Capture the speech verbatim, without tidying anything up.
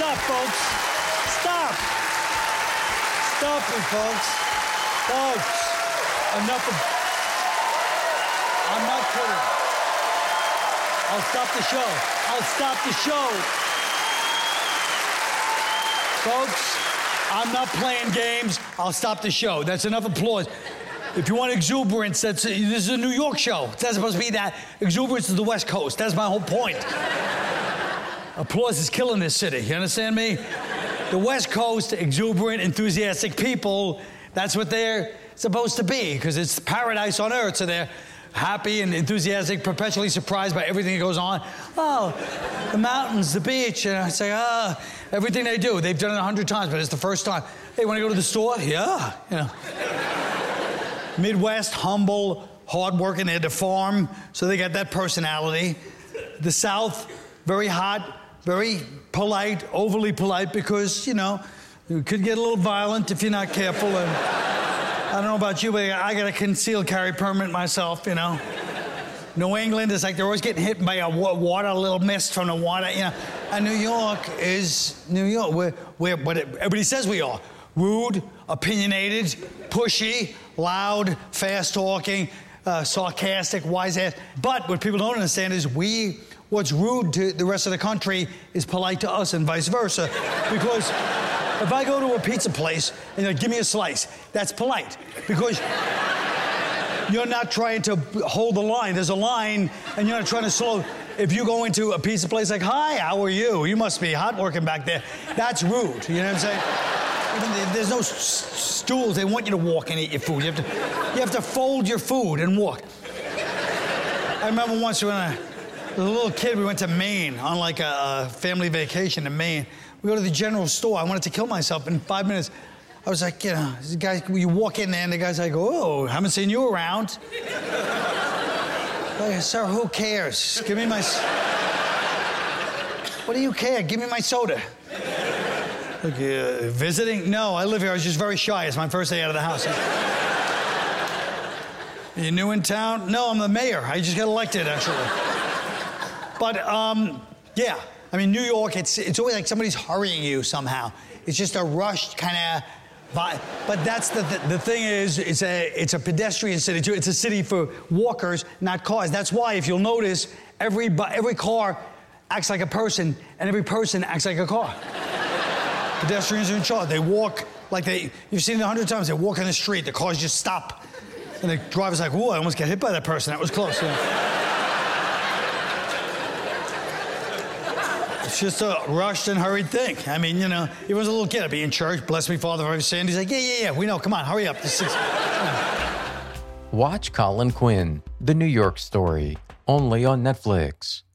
stop, folks. Stop. Stop it, folks. Folks, enough of... I'm not kidding. I'll stop the show. I'll stop the show. Folks, I'm not playing games. I'll stop the show. That's enough applause. If you want exuberance, that's this is a New York show. It's not supposed to be that. Exuberance is the West Coast. That's my whole point. Applause is killing this city. You understand me? The West Coast, exuberant, enthusiastic people, that's what they're supposed to be, because it's paradise on earth, so they're happy and enthusiastic, perpetually surprised by everything that goes on. Oh, the mountains, the beach, and I say, ah, oh, everything they do. They've done it a hundred times, but it's the first time. Hey, want to go to the store? Yeah, you know. Midwest, humble, hardworking. They had to farm, so they got that personality. The South, very hot, very polite, overly polite, because, you know, you could get a little violent if you're not careful. And I don't know about you, but I got a concealed carry permit myself, you know. New England is like they're always getting hit by a water, a little mist from the water, you know. And New York is New York. We're, we're what everybody says we are. Rude, opinionated, pushy, loud, fast-talking, uh, sarcastic, wise-ass. But what people don't understand is we, what's rude to the rest of the country is polite to us and vice versa. Because if I go to a pizza place and they give me a slice, that's polite. Because you're not trying to hold the line. There's a line, and you're not trying to slow. If you go into a pizza place like, hi, how are you? You must be hot working back there. That's rude, you know what I'm saying? There's no s- stools. They want you to walk and eat your food. You have to, you have to fold your food and walk. I remember once when I was a little kid, we went to Maine on like a, a family vacation to Maine. We go to the general store. I wanted to kill myself in five minutes. I was like, you know, this guy, you walk in there and the guy's like, oh, haven't seen you around. Like, sir, who cares? Give me my... What do you care? Give me my soda. Like, uh, visiting? No, I live here. I was just very shy. It's my first day out of the house. Are you new in town? No, I'm the mayor. I just got elected, actually. But, um, yeah. I mean, New York, it's it's always like somebody's hurrying you somehow. It's just a rushed kind of vibe. But that's the th- the thing is, it's a it's a pedestrian city too. It's a city for walkers, not cars. That's why, if you'll notice, every bu- every car acts like a person, and every person acts like a car. Pedestrians are in charge. They walk like they, you've seen it a hundred times, they walk on the street, the cars just stop. And the driver's like, whoa, I almost got hit by that person. That was close. Yeah. It's just a rushed and hurried thing. I mean, you know, he was a little kid. I'd be in church, bless me, Father, Father, Son. He's like, yeah, yeah, yeah, we know, come on, hurry up. This is, you know. Watch Colin Quinn, The New York Story, only on Netflix.